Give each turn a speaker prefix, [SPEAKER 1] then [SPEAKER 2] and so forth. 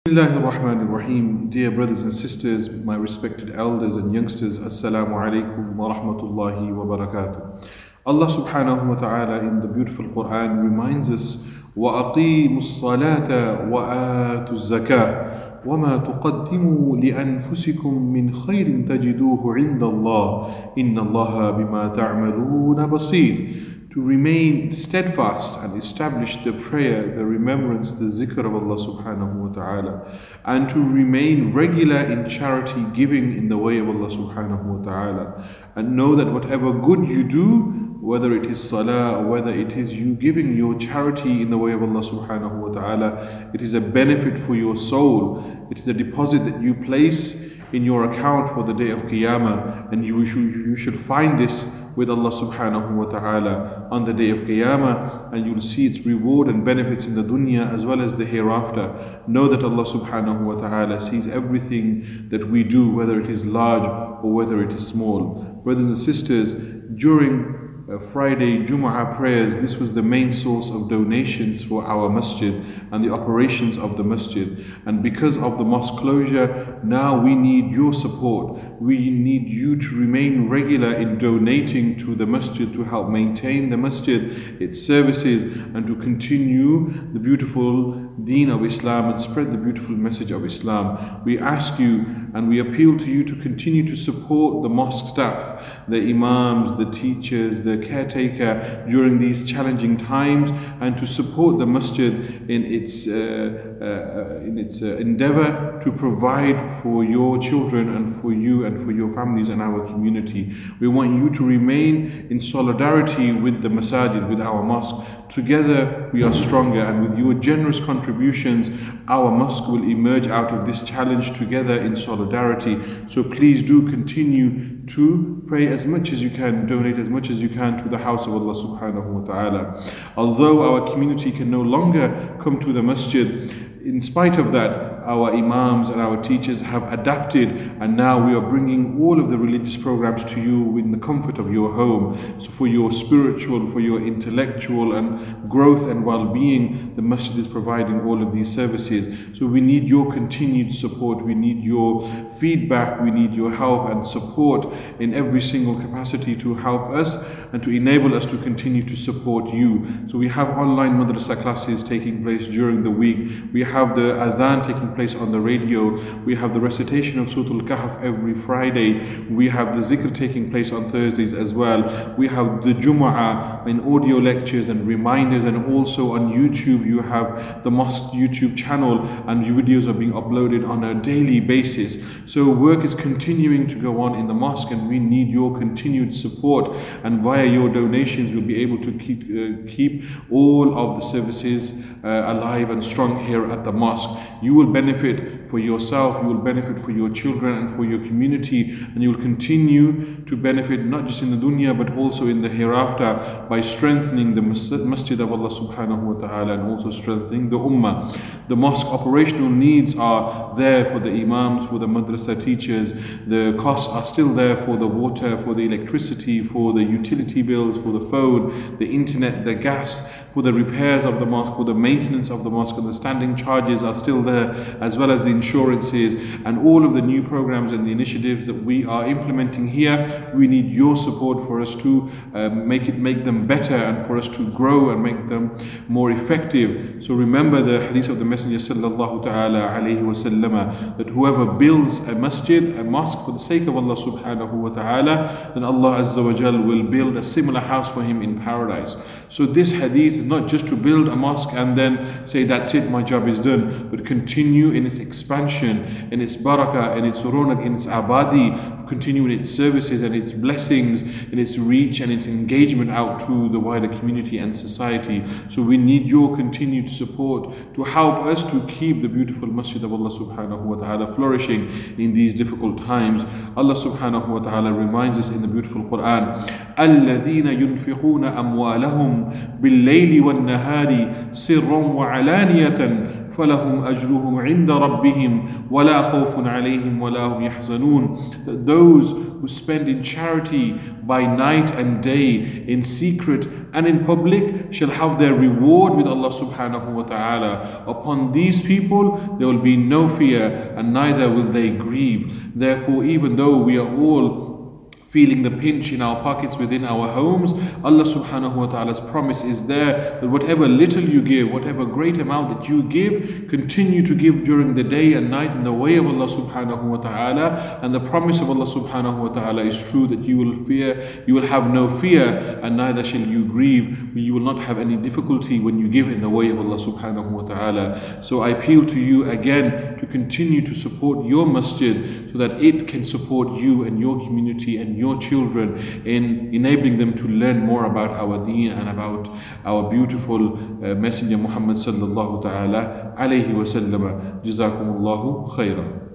[SPEAKER 1] Bismillahir Rahmanir Rahim. Dear brothers and sisters, my respected elders and youngsters, Assalamu alaikum wa rahmatullahi wa barakatuh. Allah subhanahu wa ta'ala in the beautiful Quran reminds us, وَأَقِيمُوا الصَّلَاةَ وَآتُوا الزَّكَاةَ وَمَا تُقَدِّمُوا لِأَنفُسِكُم مِّنْ خَيْرٍ تَجِدُوهُ عِندَ اللَّهِ إِنَّ اللَّهَ بِمَا تَعْمَلُونَ بَصِيرٌ. To remain steadfast and establish the prayer, the remembrance, the zikr of Allah subhanahu wa ta'ala, and to remain regular in charity giving in the way of Allah subhanahu wa ta'ala, and know that whatever good you do, whether it is salah or whether it is you giving your charity in the way of Allah subhanahu wa ta'ala, it is a benefit for your soul. It is a deposit that you place in your account for the day of Qiyamah, and you should find this with Allah subhanahu wa ta'ala on the day of Qiyamah, and you'll see its reward and benefits in the dunya as well as the hereafter. Know that Allah subhanahu wa ta'ala sees everything that we do, whether it is large or whether it is small. Brothers and sisters, during Friday Jumu'ah prayers, this was the main source of donations for our masjid and the operations of the masjid. And because of the mosque closure, now we need your support. We need you to remain regular in donating to the masjid to help maintain the masjid, its services, and to continue the beautiful deen of Islam and spread the beautiful message of Islam. We ask you and we appeal to you to continue to support the mosque staff, the imams, the teachers, the caretaker during these challenging times, and to support the masjid in its endeavor to provide for your children and for you and for your families and our community. We want you to remain in solidarity with the masajid, with our mosque. Together we are stronger, and with your generous contributions, our mosque will emerge out of this challenge together in solidarity. So please do continue to pray as much as you can, donate as much as you can to the house of Allah subhanahu wa ta'ala. Although our community can no longer come to the masjid, in spite of that, our imams and our teachers have adapted, and now we are bringing all of the religious programs to you in the comfort of your home. So for your spiritual, for your intellectual and growth and well-being, the masjid is providing all of these services. So we need your continued support, we need your feedback, we need your help and support in every single capacity to help us and to enable us to continue to support you. So we have online madrasa classes taking place during the week. We have the adhan taking place on the radio. We have the recitation of Surah Al-Kahf every Friday. We have the zikr taking place on Thursdays as well. We have the Jumu'ah in audio lectures and reminders, and also on YouTube you have the mosque YouTube channel, and videos are being uploaded on a daily basis. So work is continuing to go on in the mosque, and we need your continued support, and via your donations we'll be able to keep all of the services alive and strong here at the mosque. You will benefit for yourself, you will benefit for your children and for your community, and you will continue to benefit not just in the dunya but also in the hereafter by strengthening the masjid of Allah subhanahu wa ta'ala and also strengthening the ummah. The mosque operational needs are there for the imams, for the madrasa teachers. The costs are still there for the water, for the electricity, for the utility bills, for the phone, the internet, the gas, for the repairs of the mosque, for the maintenance of the mosque, and the standing charges are still there, as well as the insurances and all of the new programs and the initiatives that we are implementing here. We need your support for us to make them better and for us to grow and make them more effective. So remember the hadith of the Messenger sallallahu ta'ala alayhi wa sallam, that whoever builds a masjid, a mosque for the sake of Allah subhanahu wa ta'ala, then Allah azza wa jal will build a similar house for him in paradise. So this hadith is not just to build a mosque and then say that's it, my job is done, but continue in its expansion, in its barakah, in its ronak, in its abadi, continue in its services and its blessings, in its reach and its engagement out to the wider community and society. So we need your continued support to help us to keep the beautiful masjid of Allah subhanahu wa ta'ala flourishing in these difficult times. Allah subhanahu wa ta'ala reminds us in the beautiful Quran, الَّذِينَ يُنْفِقُونَ أَمْوَالَهُمْ بِاللَّيْلِ وَالنَّهَارِ سِرًّا وَعَلَانِيَةً فلهم أجرهم عند ربهم ولا خوف عليهم ولا هم يحزنون. That those who spend in charity by night and day, in secret and in public, shall have their reward with Allah subhanahu wa ta'ala. Upon these people there will be no fear, and neither will they grieve. Therefore, even though we are all feeling the pinch in our pockets within our homes, Allah subhanahu wa ta'ala's promise is there that whatever little you give, whatever great amount that you give, continue to give during the day and night in the way of Allah subhanahu wa ta'ala. And the promise of Allah subhanahu wa ta'ala is true, that you will have no fear, and neither shall you grieve. You will not have any difficulty when you give in the way of Allah subhanahu wa ta'ala. So I appeal to you again to continue to support your masjid, so that it can support you and your community and your children in enabling them to learn more about our deen and about our beautiful Messenger Muhammad sallallahu ta'ala alayhi wa sallam. Jazakumullahu khairan.